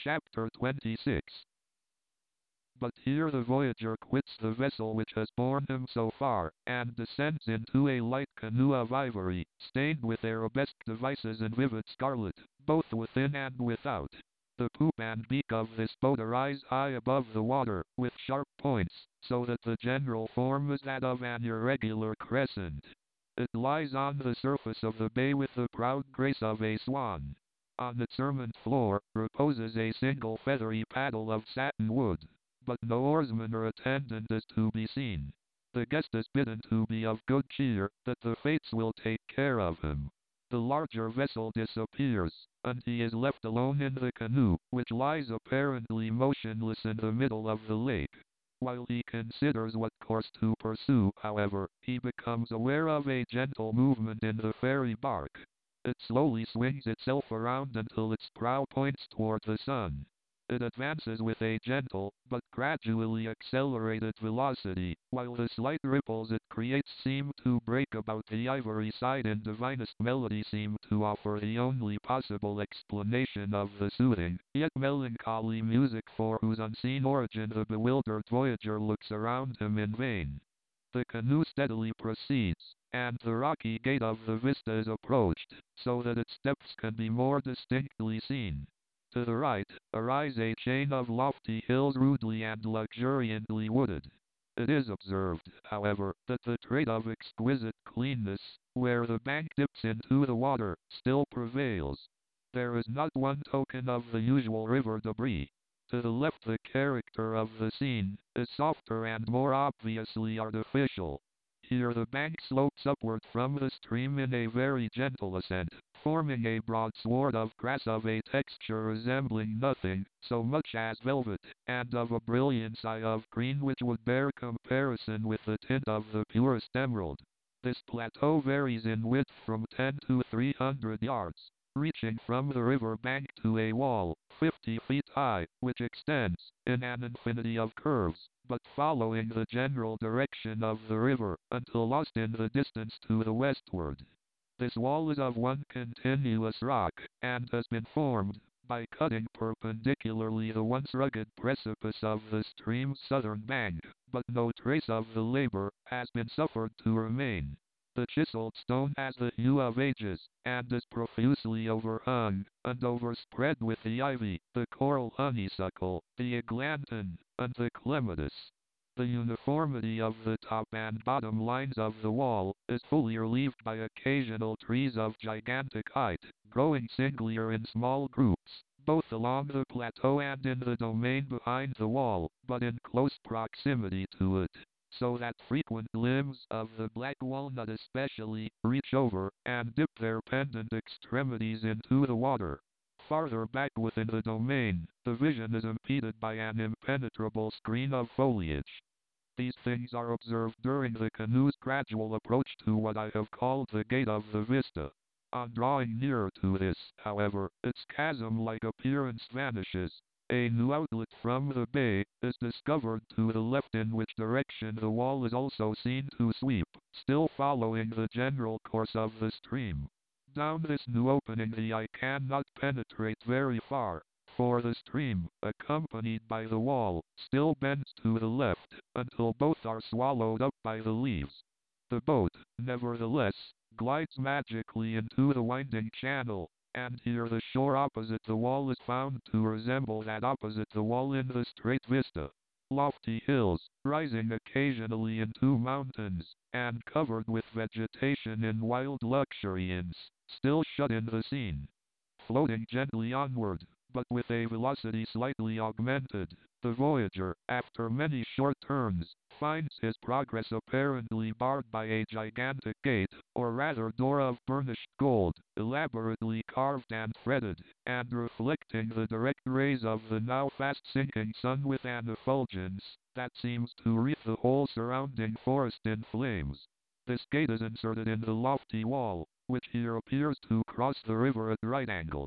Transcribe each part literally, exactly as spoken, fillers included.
Chapter twenty-six. But here the voyager quits the vessel which has borne him so far, and descends into a light canoe of ivory, stained with arabesque devices in vivid scarlet, both within and without. The poop and beak of this boat arise high above the water, with sharp points, so that the general form is that of an irregular crescent. It lies on the surface of the bay with the proud grace of a swan. On its ermine floor reposes a single feathery paddle of satin wood, but no oarsman or attendant is to be seen. The guest is bidden to be of good cheer, that the fates will take care of him. The larger vessel disappears, and he is left alone in the canoe, which lies apparently motionless in the middle of the lake. While he considers what course to pursue, however, he becomes aware of a gentle movement in the fairy bark. It slowly swings itself around until its prow points toward the sun. It advances with a gentle, but gradually accelerated velocity, while the slight ripples it creates seem to break about the ivory side in divinest melody, seem to offer the only possible explanation of the soothing, yet melancholy music for whose unseen origin the bewildered voyager looks around him in vain. The canoe steadily proceeds, and the rocky gate of the vista is approached, so that its depths can be more distinctly seen. To the right, arise a chain of lofty hills rudely and luxuriantly wooded. It is observed, however, that the trait of exquisite cleanness, where the bank dips into the water, still prevails. There is not one token of the usual river debris. To the left the character of the scene is softer and more obviously artificial. Here the bank slopes upward from the stream in a very gentle ascent, forming a broad sward of grass of a texture resembling nothing so much as velvet, and of a brilliancy of green which would bear comparison with the tint of the purest emerald. This plateau varies in width from ten to three hundred yards, reaching from the river bank to a wall, fifty feet high, which extends, in an infinity of curves, but following the general direction of the river, until lost in the distance to the westward. This wall is of one continuous rock, and has been formed, by cutting perpendicularly the once rugged precipice of the stream's southern bank, but no trace of the labor has been suffered to remain. The chiseled stone has the hue of ages, and is profusely overhung, and overspread with the ivy, the coral honeysuckle, the eglantine, and the clematis. The uniformity of the top and bottom lines of the wall is fully relieved by occasional trees of gigantic height, growing singly or in small groups, both along the plateau and in the domain behind the wall, but in close proximity to it, so that frequent limbs of the black walnut especially reach over and dip their pendant extremities into the water. Farther back within the domain, the vision is impeded by an impenetrable screen of foliage. These things are observed during the canoe's gradual approach to what I have called the gate of the vista. On drawing nearer to this, however, its chasm-like appearance vanishes. A new outlet from the bay is discovered to the left, in which direction the wall is also seen to sweep, still following the general course of the stream. Down this new opening the eye cannot penetrate very far, for the stream, accompanied by the wall, still bends to the left, until both are swallowed up by the leaves. The boat, nevertheless, glides magically into the winding channel, and here the shore opposite the wall is found to resemble that opposite the wall in the straight vista. Lofty hills, rising occasionally into mountains, and covered with vegetation in wild luxuriance, still shut in the scene. Floating gently onward, but with a velocity slightly augmented, the voyager, after many short turns, finds his progress apparently barred by a gigantic gate, or rather door of burnished gold, elaborately carved and threaded, and reflecting the direct rays of the now fast sinking sun with an effulgence that seems to wreath the whole surrounding forest in flames. This gate is inserted in the lofty wall, which here appears to cross the river at right angles.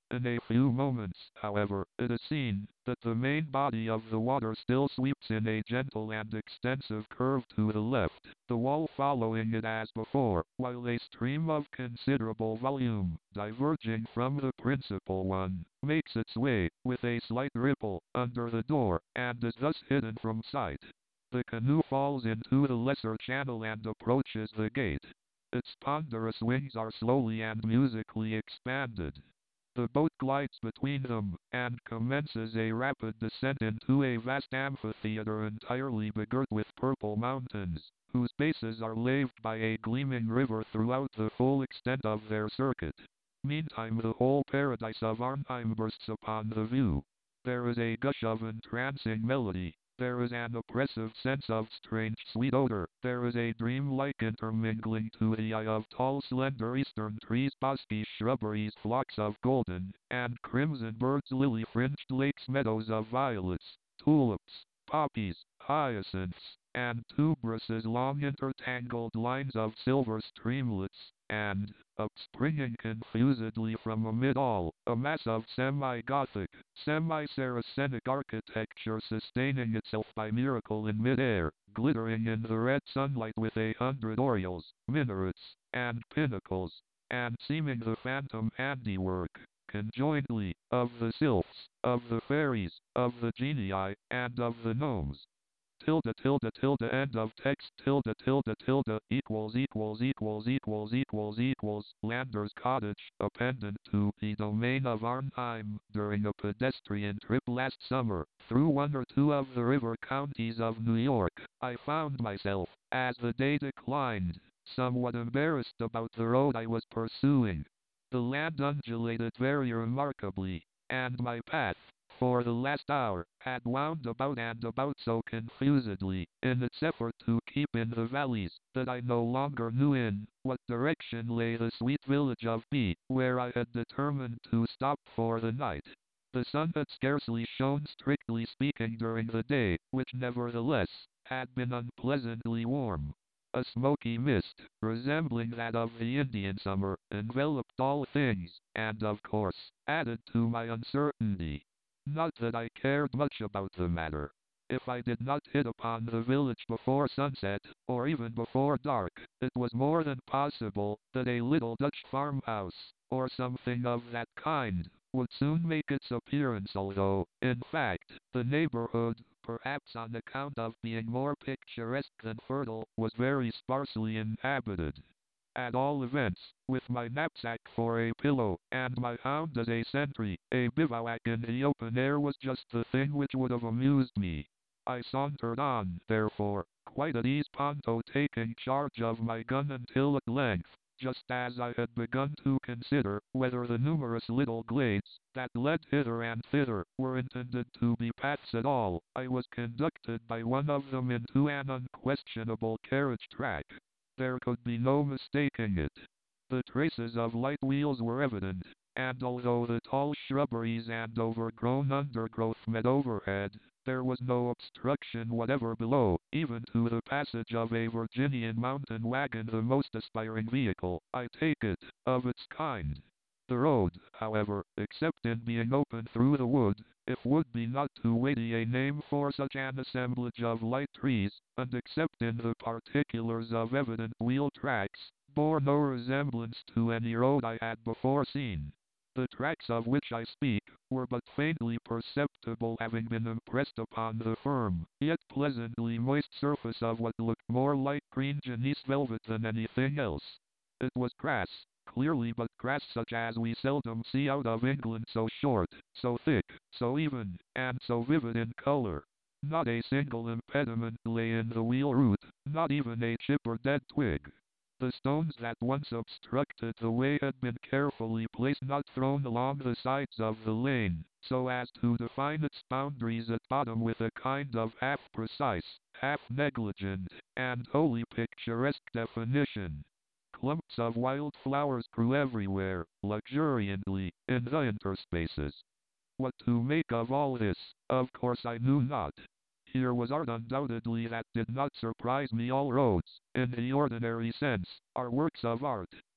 In a few moments, however, it is seen that the main body of the water still sweeps in a gentle and extensive curve to the left, the wall following it as before, while a stream of considerable volume, diverging from the principal one, makes its way, with a slight ripple, under the door, and is thus hidden from sight. The canoe falls into the lesser channel and approaches the gate. Its ponderous wings are slowly and musically expanded. The boat glides between them, and commences a rapid descent into a vast amphitheater entirely begirt with purple mountains, whose bases are laved by a gleaming river throughout the full extent of their circuit. Meantime the whole paradise of Arnheim bursts upon the view. There is a gush of entrancing melody. There is an oppressive sense of strange sweet odor. There is a dream-like intermingling to the eye of tall slender eastern trees, bosky shrubberies, flocks of golden and crimson birds, lily-fringed lakes, meadows of violets, tulips, poppies, hyacinths, and tuberuses, long intertangled lines of silver streamlets, and, upspringing confusedly from amid all, a mass of semi-Gothic, semi-Saracenic architecture sustaining itself by miracle in mid-air, glittering in the red sunlight with a hundred oriels, minarets, and pinnacles, and seeming the phantom handiwork, conjointly, of the sylphs, of the fairies, of the genii, and of the gnomes. Tilde tilde tilde end of text tilde tilde tilde equals equals equals equals equals equals Landers Cottage, appendant to the domain of Arnheim, during a pedestrian trip last summer, through one or two of the river counties of New York, I found myself, as the day declined, somewhat embarrassed about the road I was pursuing. The land undulated very remarkably, and my path, for the last hour, had wound about and about so confusedly, in its effort to keep in the valleys, that I no longer knew in what direction lay the sweet village of B, where I had determined to stop for the night. The sun had scarcely shone strictly speaking during the day, which nevertheless, had been unpleasantly warm. A smoky mist, resembling that of the Indian summer, enveloped all things, and of course, added to my uncertainty. Not that I cared much about the matter. If I did not hit upon the village before sunset, or even before dark, it was more than possible that a little Dutch farmhouse, or something of that kind, would soon make its appearance, although, in fact, the neighborhood, perhaps on account of being more picturesque than fertile, was very sparsely inhabited. At all events, with my knapsack for a pillow, and my hound as a sentry, a bivouac in the open air was just the thing which would have amused me. I sauntered on, therefore, quite at ease, Ponto taking charge of my gun, until at length, just as I had begun to consider whether the numerous little glades, that led hither and thither, were intended to be paths at all, I was conducted by one of them into an unquestionable carriage track. There could be no mistaking it. The traces of light wheels were evident, and although the tall shrubberies and overgrown undergrowth met overhead, there was no obstruction whatever below, even to the passage of a Virginian mountain wagon, the most aspiring vehicle, I take it, of its kind. The road, however, except in being open through the wood, if would be not too weighty a name for such an assemblage of light trees, and except in the particulars of evident wheel tracks, bore no resemblance to any road I had before seen. The tracks of which I speak were but faintly perceptible, having been impressed upon the firm, yet pleasantly moist surface of what looked more like green Genoese velvet than anything else. It was grass, clearly, but grass such as we seldom see out of England, so short, so thick, so even, and so vivid in color. Not a single impediment lay in the wheel route, not even a chip or dead twig. The stones that once obstructed the way had been carefully placed, not thrown along the sides of the lane, so as to define its boundaries at bottom with a kind of half-precise, half-negligent, and wholly picturesque definition. Clumps of wild flowers grew everywhere, luxuriantly, in the interspaces. What to make of all this, of course I knew not. Here was art undoubtedly that did not surprise me. All roads, in the ordinary sense, are works of art.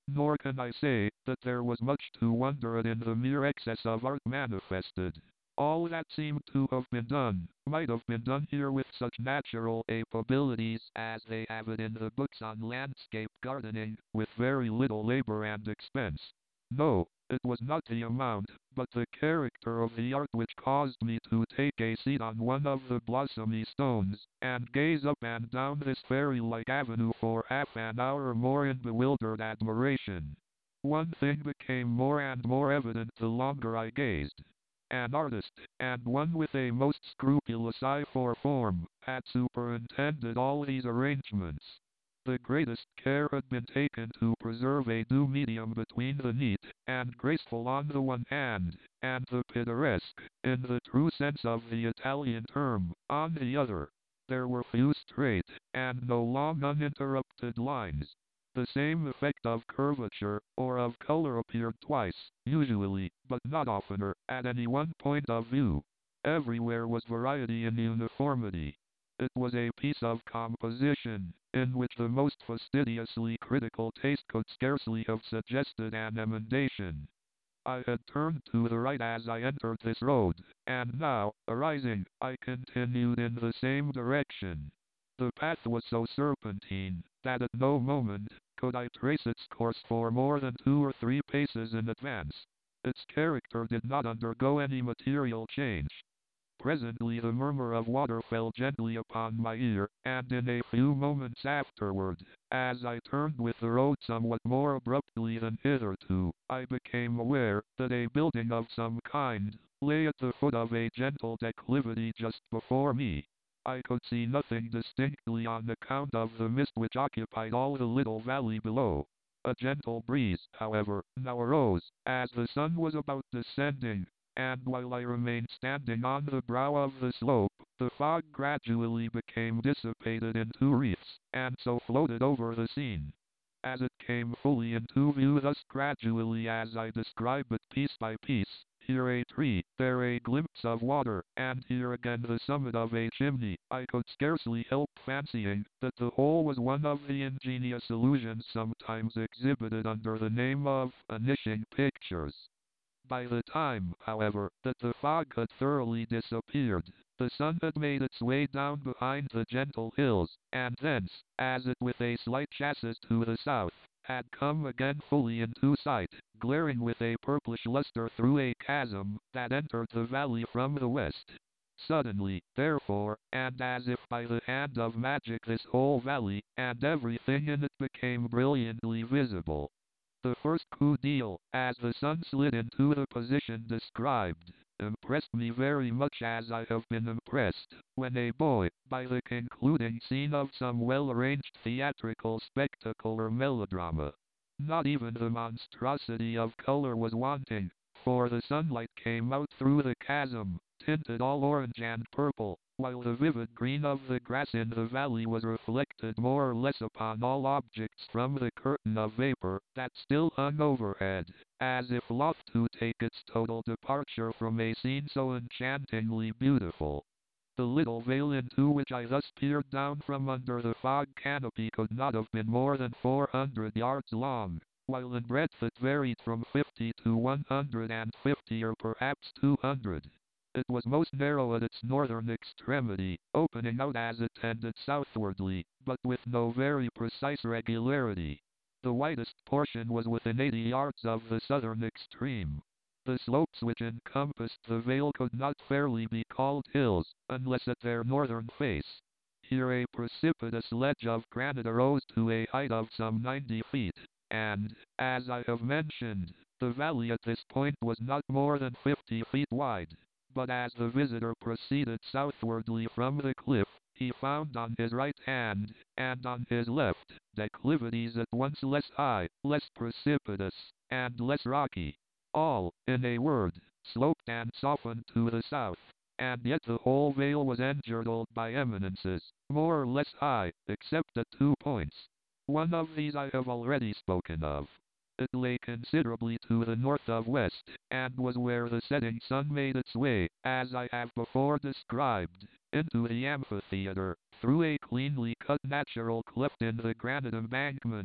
Nor can I say that there was much to wonder at in the mere excess of art manifested. All that seemed to have been done, might have been done here with such natural capabilities as they have it in the books on landscape gardening, with very little labor and expense. No, it was not the amount, but the character of the art which caused me to take a seat on one of the blossomy stones, and gaze up and down this fairy-like avenue for half an hour more in bewildered admiration. One thing became more and more evident the longer I gazed. An artist, and one with a most scrupulous eye for form, had superintended all these arrangements. The greatest care had been taken to preserve a due medium between the neat and graceful on the one hand, and the pittoresque, in the true sense of the Italian term, on the other. There were few straight, and no long uninterrupted lines. The same effect of curvature, or of color appeared twice, usually, but not oftener, at any one point of view. Everywhere was variety in uniformity. It was a piece of composition, in which the most fastidiously critical taste could scarcely have suggested an emendation. I had turned to the right as I entered this road, and now, arising, I continued in the same direction. The path was so serpentine, that at no moment could I trace its course for more than two or three paces in advance. Its character did not undergo any material change. Presently the murmur of water fell gently upon my ear, and in a few moments afterward, as I turned with the road somewhat more abruptly than hitherto, I became aware that a building of some kind lay at the foot of a gentle declivity just before me. I could see nothing distinctly on account of the mist which occupied all the little valley below. A gentle breeze, however, now arose, as the sun was about descending, and while I remained standing on the brow of the slope, the fog gradually became dissipated into wreaths, and so floated over the scene. As it came fully into view thus gradually as I describe it piece by piece, here a tree, there a glimpse of water, and here again the summit of a chimney, I could scarcely help fancying that the whole was one of the ingenious illusions sometimes exhibited under the name of vanishing pictures. By the time, however, that the fog had thoroughly disappeared, the sun had made its way down behind the gentle hills, and thence, as it with a slight chassis to the south, had come again fully into sight, glaring with a purplish luster through a chasm that entered the valley from the west. Suddenly, therefore, and as if by the hand of magic, this whole valley, and everything in it, became brilliantly visible. The first coup d'eil, as the sun slid into the position described, impressed me very much as I have been impressed, when a boy, by the concluding scene of some well-arranged theatrical spectacle or melodrama. Not even the monstrosity of color was wanting, for the sunlight came out through the chasm, tinted all orange and purple, while the vivid green of the grass in the valley was reflected more or less upon all objects from the curtain of vapor that still hung overhead, as if loth to take its total departure from a scene so enchantingly beautiful. The little vale into which I thus peered down from under the fog canopy could not have been more than four hundred yards long, while in breadth it varied from fifty to one hundred and fifty or perhaps two hundred. It was most narrow at its northern extremity, opening out as it tended southwardly, but with no very precise regularity. The widest portion was within eighty yards of the southern extreme. The slopes which encompassed the vale could not fairly be called hills, unless at their northern face. Here a precipitous ledge of granite arose to a height of some ninety feet, and, as I have mentioned, the valley at this point was not more than fifty feet wide. But as the visitor proceeded southwardly from the cliff, he found on his right hand, and on his left, declivities at once less high, less precipitous, and less rocky. All, in a word, sloped and softened to the south, and yet the whole vale was engirdled by eminences, more or less high, except at two points. One of these I have already spoken of. It lay considerably to the north of west, and was where the setting sun made its way, as I have before described, into the amphitheater, through a cleanly cut natural cleft in the granite embankment.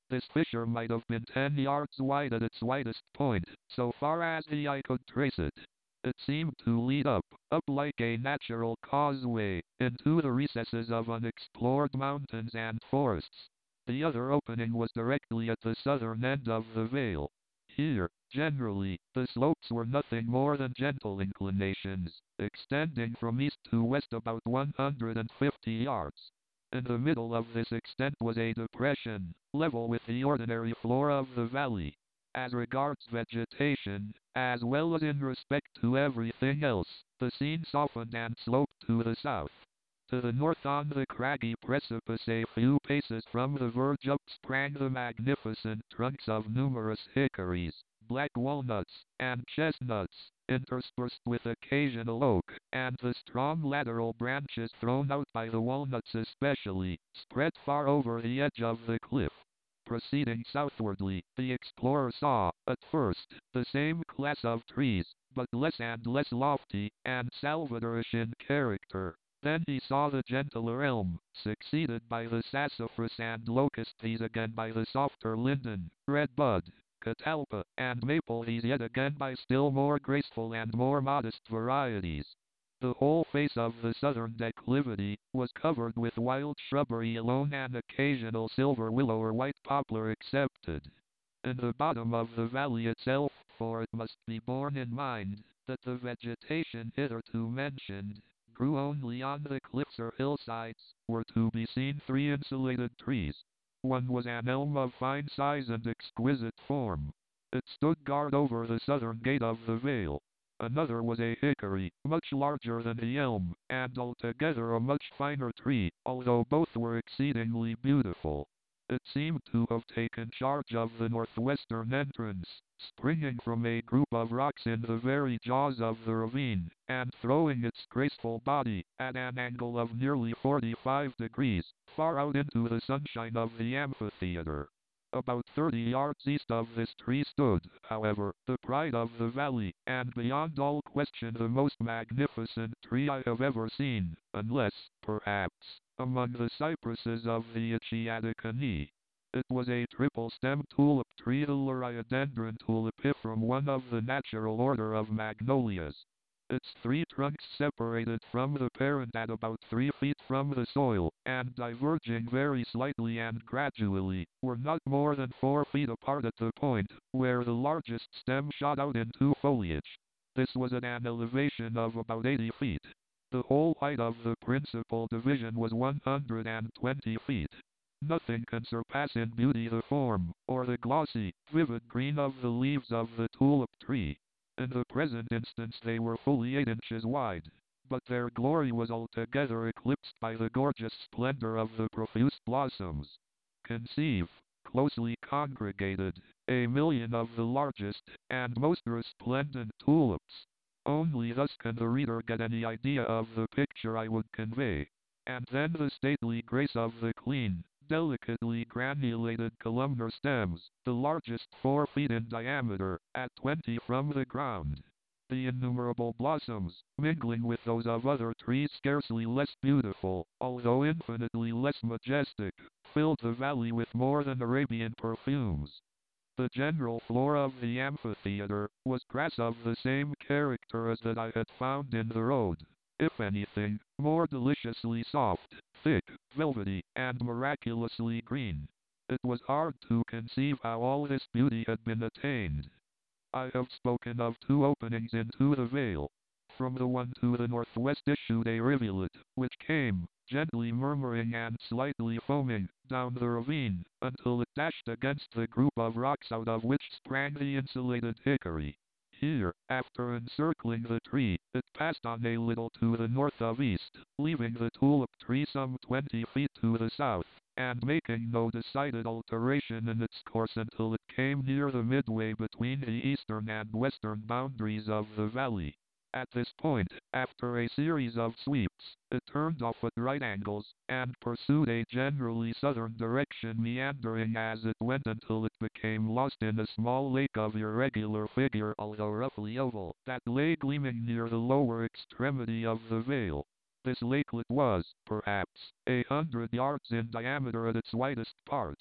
This fissure might have been ten yards wide at its widest point, so far as the eye could trace it. It seemed to lead up, up like a natural causeway, into the recesses of unexplored mountains and forests. The other opening was directly at the southern end of the vale. Here, generally, the slopes were nothing more than gentle inclinations, extending from east to west about one hundred fifty yards. In the middle of this extent was a depression, level with the ordinary floor of the valley. As regards vegetation, as well as in respect to everything else, the scene softened and sloped to the south. To the north on the craggy precipice a few paces from the verge up sprang the magnificent trunks of numerous hickories, black walnuts, and chestnuts, interspersed with occasional oak, and the strong lateral branches thrown out by the walnuts especially, spread far over the edge of the cliff. Proceeding southwardly, the explorer saw, at first, the same class of trees, but less and less lofty, and Salvadorish in character. Then he saw the gentler elm, succeeded by the sassafras and locust, these again by the softer linden, redbud, catalpa, and maple, these yet again by still more graceful and more modest varieties. The whole face of the southern declivity was covered with wild shrubbery alone, an occasional silver willow or white poplar excepted. In the bottom of the valley itself, for it must be borne in mind that the vegetation hitherto mentioned grew only on the cliffs or hillsides, were to be seen three insulated trees. One was an elm of fine size and exquisite form. It stood guard over the southern gate of the vale. Another was a hickory, much larger than the elm, and altogether a much finer tree, although both were exceedingly beautiful. It seemed to have taken charge of the northwestern entrance, springing from a group of rocks in the very jaws of the ravine, and throwing its graceful body, at an angle of nearly forty-five degrees, far out into the sunshine of the amphitheater. About thirty yards east of this tree stood, however, the pride of the valley, and beyond all question the most magnificent tree I have ever seen, unless, perhaps, among the cypresses of the Achiaticani. It was a triple-stemmed tulip tree, the Liriodendron tulipifera, one of the natural order of magnolias. Its three trunks separated from the parent at about three feet from the soil, and diverging very slightly and gradually, were not more than four feet apart at the point where the largest stem shot out into foliage. This was at an elevation of about eighty feet. The whole height of the principal division was one hundred twenty feet. Nothing can surpass in beauty the form, or the glossy, vivid green of the leaves of the tulip tree. In the present instance they were fully eight inches wide, but their glory was altogether eclipsed by the gorgeous splendor of the profuse blossoms. Conceive, closely congregated, a million of the largest and most resplendent tulips. Only thus can the reader get any idea of the picture I would convey. And then the stately grace of the clean, delicately granulated columnar stems, the largest four feet in diameter, at twenty from the ground. The innumerable blossoms, mingling with those of other trees scarcely less beautiful, although infinitely less majestic, filled the valley with more than Arabian perfumes. The general floor of the amphitheater was grass of the same character as that I had found in the road. If anything, more deliciously soft, thick, velvety, and miraculously green. It was hard to conceive how all this beauty had been attained. I have spoken of two openings into the vale. From the one to the northwest issued a rivulet, which came, gently murmuring and slightly foaming, down the ravine, until it dashed against the group of rocks out of which sprang the insulated hickory. Here, after encircling the tree, it passed on a little to the north of east, leaving the tulip tree some twenty feet to the south, and making no decided alteration in its course until it came near the midway between the eastern and western boundaries of the valley. At this point, after a series of sweeps, it turned off at right angles, and pursued a generally southern direction, meandering as it went until it became lost in a small lake of irregular figure, although roughly oval, that lay gleaming near the lower extremity of the vale. This lakelet was, perhaps, a hundred yards in diameter at its widest part.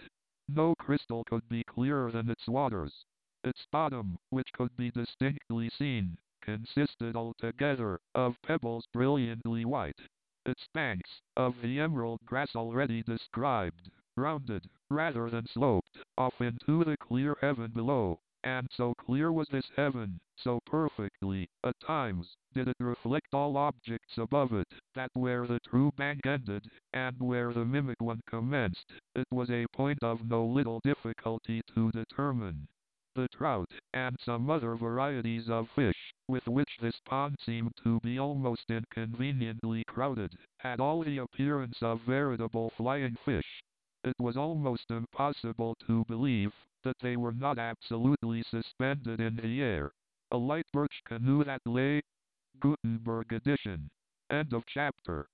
No crystal could be clearer than its waters. Its bottom, which could be distinctly seen, consisted altogether of pebbles brilliantly white. Its banks, of the emerald grass already described, rounded, rather than sloped, off into the clear heaven below, and so clear was this heaven, so perfectly, at times, did it reflect all objects above it, that where the true bank ended, and where the mimic one commenced, it was a point of no little difficulty to determine. The trout, and some other varieties of fish, with which this pond seemed to be almost inconveniently crowded, had all the appearance of veritable flying fish. It was almost impossible to believe that they were not absolutely suspended in the air. A light birch canoe that lay. Gutenberg edition. End of chapter.